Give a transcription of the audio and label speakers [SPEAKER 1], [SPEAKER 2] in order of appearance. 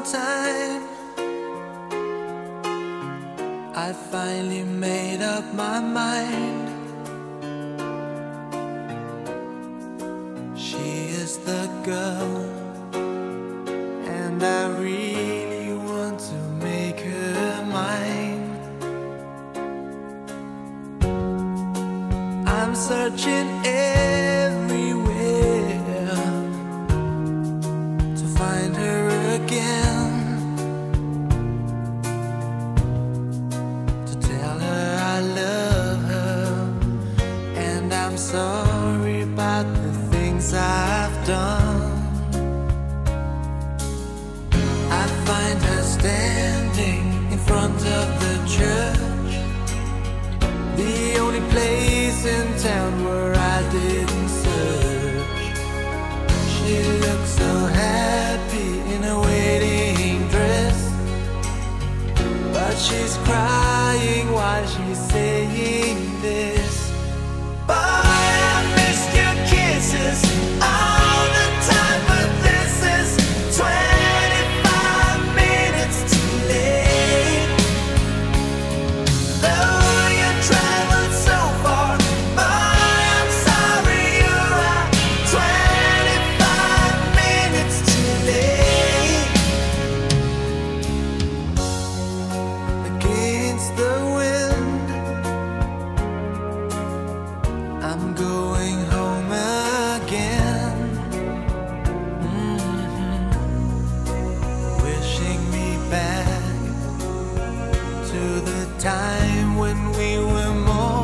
[SPEAKER 1] long time, I finally made up my mind. She is the girl, and I really want to make her mine. I'm searching everywhere to find her again, to tell her I love her, and I'm sorry about the things I've done. I find her standing in front of the church, the only place in town where I didn't search. She looks so happy in a wedding dress, but she's crying while she's saying this: "Boy, I missed your kisses all the time, but this is 25 minutes too late. Though you traveled so far, boy, I'm sorry you are 25 minutes too late." Against the wind, I'm going home again. Wishing me back to the time when we were more